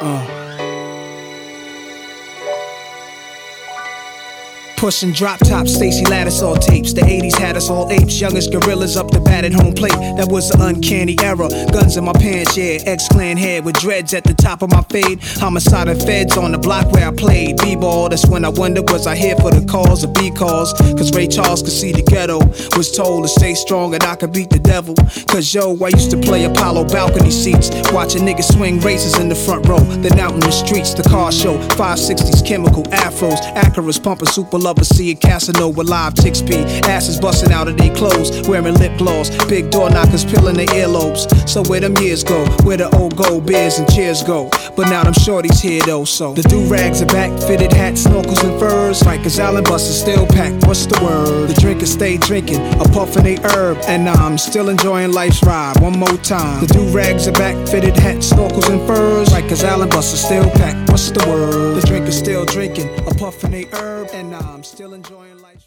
Pushing drop tops, Stacey Lattisaw tapes. The 80s had us all apes, youngest gorillas up the bat at home plate. That was an uncanny era. Guns in my pants, yeah. X-Clan head with dreads at the top of my fade. Homicide and feds on the block where I played B-ball. That's when I wondered, was I here for the cause or B-cause? Cause Ray Charles could see the ghetto. Was told to stay strong and I could beat the devil. Cause yo, I used to play Apollo balcony seats, watching niggas swing races in the front row. Then out in the streets, the car show. 560s, chemical, afros, Acuras pumping super lovers. See a Casino with live chicks pee. Asses busting out of their clothes, wearing lip gloss. Big door knockers peeling their earlobes. So where them years go? Where the old gold beers and cheers go? But now them shorties here though, so the do-rags are back, fitted hats, snorkels and furs. Rikers Island buses still packed, what's the word? The drinkers stay drinking, a puffin' they herb. And I'm still enjoying life's ride, one more time. The do-rags are back, fitted hats, snorkels and furs. Rikers Island buses still packed, what's the word? The drinkers still drinking, a puffin' they herb. And I'm still enjoying life.